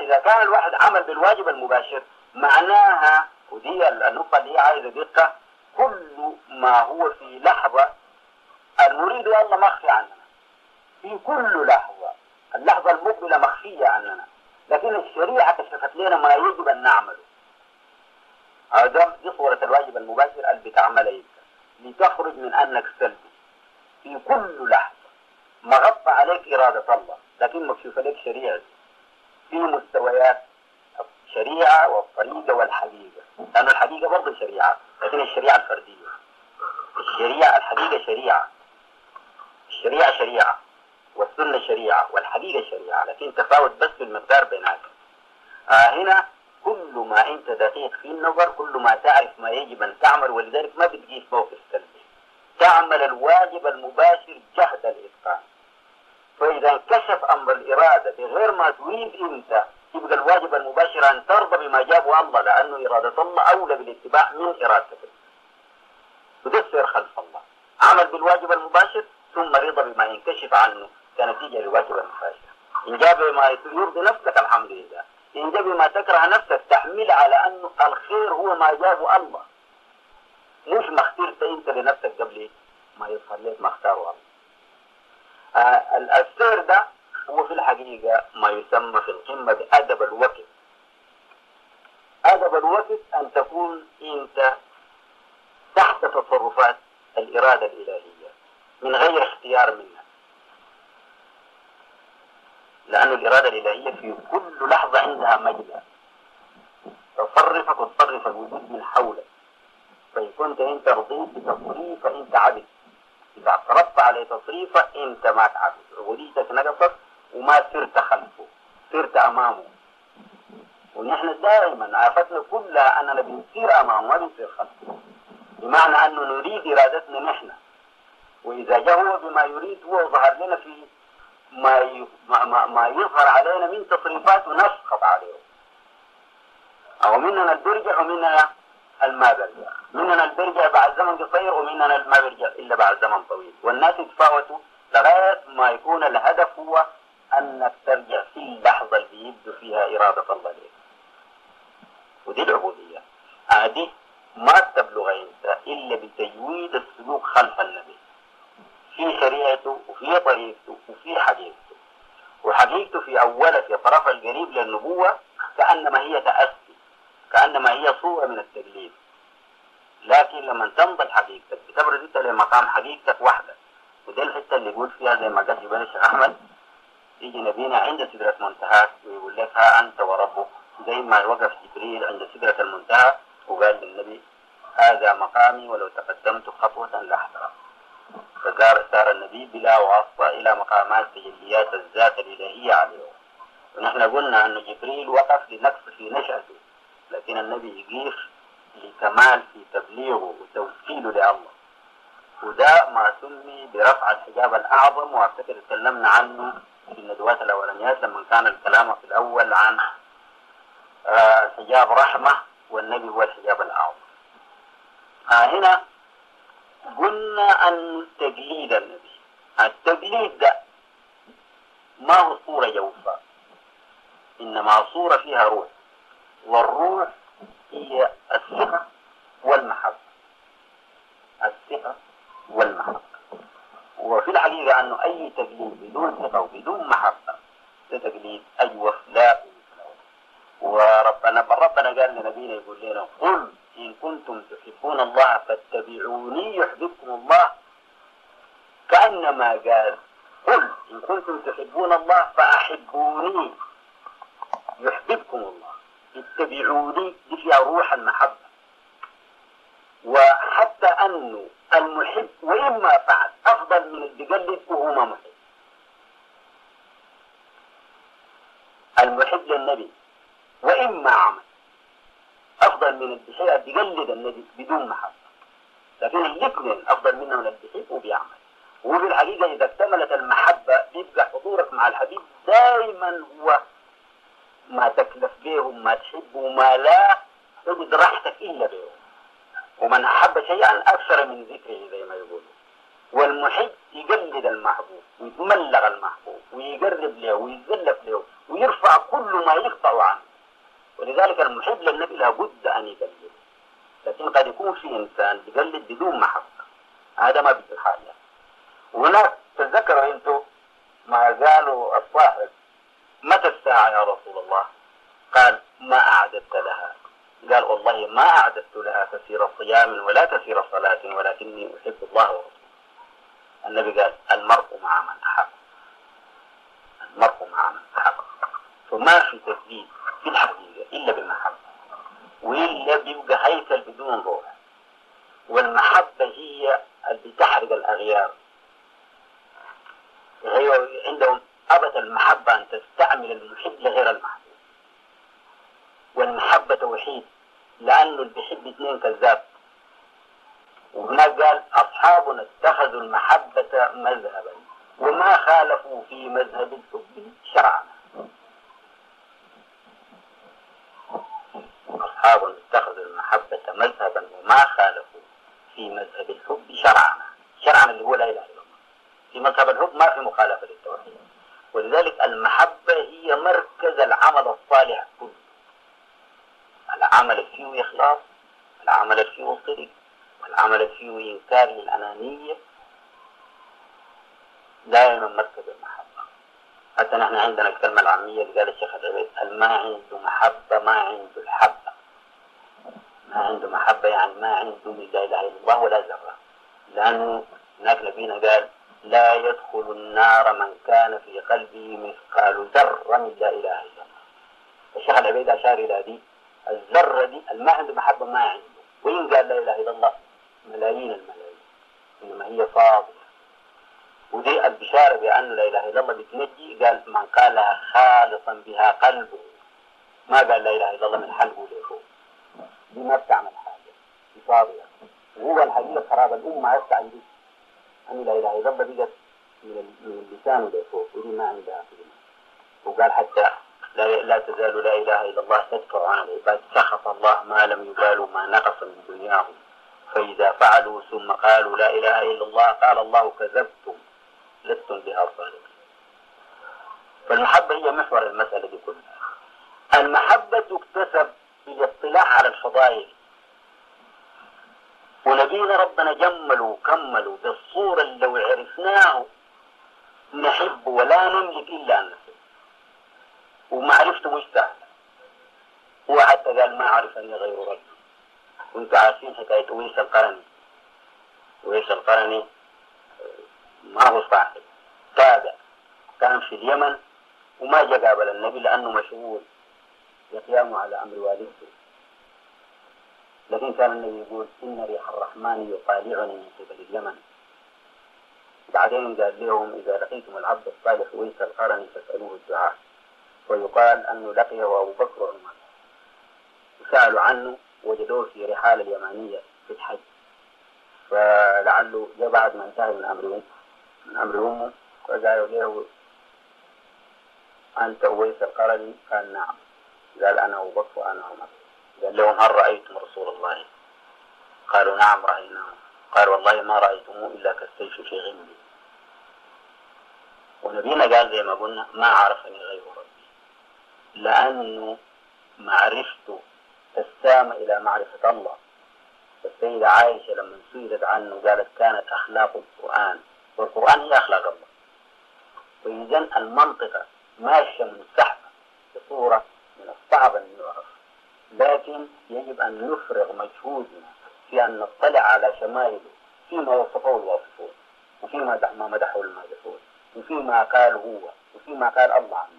فإذا كان الواحد عمل بالواجب المباشر معناها، ودي النقطة اللي هي عايزة دقة، كل ما هو في لحظة المريد الله مخفي عننا، في كل لحظة. اللحظة المقبلة مخفية عننا، لكن الشريعة كشفت لنا ما يجب أن نعمله. دي صورة الواجب المباشر اللي بتعمله لتخرج من أنك سلبي في كل لحظة. مغطى عليك إرادة الله لكن مكشوف لك شريعة في مستويات الشريعة والطريقة والحقيقة، لأن الحقيقة برضه شريعة، لكن الشريعة الفردية. الشريعة الحقيقة شريعة، الشريعة شريعة والسنة شريعة والحقيقة شريعة، لكن تفاوت بس في المقدار بيناتهم. هنا كل ما أنت دقيق في النظر، كل ما تعرف ما يجب أن تعمل، ولذلك ما بتجيش موقف سلبي، تعمل الواجب المباشر جهد الإتقان. فإذا انكشف أمر الإرادة بغير ما تريد أنت، يبقى الواجب المباشر أن ترضى بما جابه الله، لأنه إرادة الله أولى بالاتباع من إرادتك، وتسير خلف الله. عمل بالواجب المباشر ثم رضا بما ينكشف عنه كنتيجة للواجب المباشر. إن جاب ما يرضي نفسك الحمد لله، إن جاب ما تكره نفسك تحمل على أنه الخير هو ما جابه الله، مش ما اخترت أنت لنفسك قبل ما يظهر لك ما اختاره الله. السير ده هو في الحقيقة ما يسمى في القمة بأدب الوقت. أدب الوقت أن تكون أنت تحت تصرفات الإرادة الإلهية من غير اختيار منها، لأن الإرادة الإلهية في كل لحظة عندها مجلى تصرفك وتصرف الوجود من حولك. فإن كنت أنت رضيت بتصريف فأنت عبد، إذا اعترضت على تصريفه أنت ما تعبد، عبوديتك نقصت وما سرت خلفه، سرت أمامه. ونحن دائما آفتنا كلها أننا بنسير أمامه ما بنسير خلفه، بمعنى أنه نريد إرادتنا نحن، وإذا جاء هو بما يريد هو ظهر لنا في ما يظهر علينا من تصريفات ونسقط عليه، أو مننا البرجع ومننا الما برجع، مننا البرجع بعد زمن قصير ومننا الما برجع إلا بعد زمن طويل. والناس يتفاوتوا لغاية ما يكون الهدف هو أنك ترجع في اللحظة اللي يبدو فيها إرادة الله لك، ودي العبودية. دي ما تبلغ أنت إلا بتجويد السلوك خلف النبي في شريعته وفي طريقته وفي حقيقته. وحقيقته في أولها في طرف القريب للنبوة كأنما هي تأسي، كأنما هي صورة من التقليد، لكن لما تنضل حقيقتك بتبرز انت لمقام حقيقتك وحدك. ودي الحتة اللي يقول فيها زي ما قال جبال الشيخ أحمد، يجي نبينا عند سدرة منتهى ويقول لك ها أنت وربك، زي ما وقف جبريل عند سدرة المنتهى وقال للنبي هذا مقامي ولو تقدمت خطوة لاحترق. فسار النبي بلا واسطة إلى مقامات تجليات الذات الإلهية عليه. ونحن قلنا أن جبريل وقف لنقص في نشأته، لكن النبي يقيف لكمال في تبليغه وتوصيله لله. وده ما سمي برفع الحجاب الأعظم، وأفتكر تكلمنا عنه في الندوات الأولانيات لما كان الكلام في الأول عن حجاب رحمة والنبي هو الحجاب الأعظم. هنا قلنا أن تقليد النبي، التقليد ده ما هو صورة جوفاء، إنما صورة فيها روح، والروح هي الثقة والمحبة، الثقة والمحبة. وفي الحقيقة أنه أي تقليد بدون ثقة وبدون محبة ده تقليد أجوف لا. وربنا قال لنبينا يقول لنا قل إن كنتم تحبون الله فاتبعوني يحببكم الله، كأنما قال قل إن كنتم تحبون الله فأحبوني يحببكم الله. اتبعوني دي فيها روح المحبة. وحتى أنه المحب وإما فعل أفضل من اللي بيقلد وهو ما محب. المحب للنبي وإما عمل أفضل من اللي بيقلد النبي بدون محبة، لكن الاثنين أفضل منه من اللي بيحب وبيعمل. وفي الحقيقة إذا اكتملت المحبة بيبقى حضورك مع الحبيب دائما هو ما تكلف به ما تحب وما لا تجد راحتك إلا به. ومن أحب شيئا أكثر من ذكره زي ما يقولوا. والمحب يقلد المحبوب ويتملغ المحبوب ويقرب له ويتزلف له ويرفع كل ما يقطع عنه. ولذلك المحب للنبي لابد أن يقلد، لكن قد يكون في إنسان يقلد بدون محبة، هذا ما بيصير حاجة. وهناك تذكروا أنتم ما قالوا الصاحب متى الساعة يا رسول الله؟ قال ما أعددت لها؟ قال والله ما أعددت لها كثير صيام ولا كثير صلاة ولكني أحب الله ورسوله. النبي قال المرء مع من أحب، المرء مع من أحب. فما في تثبيت في الحقيقة إلا بالمحبة، وإلا بيبقى هيكل بدون روح. والمحبة هي اللي تحرق الأغيار. هي عندهم أبت المحبة أن تستعمل المحب لغير المحبوب. والمحبة توحيد، لأنه اللي بيحب اثنين كذاب. وهناك قال أصحابنا اتخذوا المحبة مذهبا وما خالفوا في مذهب الحب شرعا. أصحابنا اتخذوا المحبة مذهبا وما خالفوا في مذهب الحب شرعا. شرعا اللي هو لا إله إلا الله. في مذهب الحب ما في مخالفة للتوحيد. ولذلك المحبة هي مركز العمل الصالح كله. العمل فيه إخلاص، العمل فيه صدق، والعمل فيه إنكار للأنانية، دائما مركز المحبة. حتى نحن عندنا الكلمة العامية اللي قال الشيخ العبيد ما عنده محبة ما عنده الحبة. ما عنده محبة يعني ما عنده من لا إله إلا الله ولا ذرة. لأنه هناك نبينا قال لا يدخل النار من كان في قلبه مثقال ذرة من لا إله إلا الله. الشيخ العبيد أشار إلى دي الذرة دي ما عنده محبة ما عنده. وإن قال لا إله إلا الله ملايين الملايين، إنما هي فاضية. ودي البشارة بأن لا إله إلا الله بتنجي. قال من قالها خالصا بها قلبه، ما قال لا إله إلا الله من حلقه لفوق، دي ما بتعمل حاجة، دي فاضية. وهو الحقيقة خراب الأمة هسه عندي أن لا إله إلا الله بقت من اللسان لفوق، ودي ما عندها قيمة. وقال حتى لا تزال لا إله إلا الله تدفع عن العباد سخط الله ما لم يبالوا ما نقص من دنياهم، فإذا فعلوا ثم قالوا لا إله إلا الله قال الله كذبتم لستم بها صادقين. فالمحبة هي محور المسألة دي كلها. المحبة تكتسب بالاطلاع على الفضائل. ونبينا ربنا جملوا وكملوا بالصورة اللي لو عرفناه نحب ولا نملك إلا أن نحب. ومعرفته مش سهلة. هو حتى قال ما عرفني غير ربي. وانتوا عارفين حكاية أويس القرني. أويس القرني ما هو صاحب، تابع، كان في اليمن وما جاء قابل النبي لأنه مشغول بقيامه على أمر والدته. لكن كان النبي يقول إن ريح الرحمن يطالعني من قبل اليمن. بعدين قال لهم إذا لقيتم العبد الصالح أويس القرني فاسألوه الدعاء. ويقال أنه لقيه أبو بكر وعمر وسألوا عنه وجدوه في رحال اليمانية في الحج. فلعله جاء بعد ما انتهى من أمر أمه فقالوا له أنت أويس القرني؟ قال نعم. قال أنا أبو بكر وأنا عمر. قال لهم هل رأيتم رسول الله؟ قالوا نعم رأيناه. قال والله ما رأيتموه إلا كالسيف في غمه. ونبينا قال زي ما قلنا ما عرفني غير ربي، لأنه معرفته تسامى إلى معرفة الله. السيدة عائشة لما سئلت عنه قالت كانت أخلاق القرآن، والقرآن هي أخلاق الله. وإذن المنطقة ماشية منسحبة بصورة من الصعب أن يعرف، لكن يجب أن نفرغ مجهودنا في أن نطلع على شمائله فيما وصفه الواصفون، وفيما مدحه المادحون، وفيما قال هو، وفيما قال الله عنه.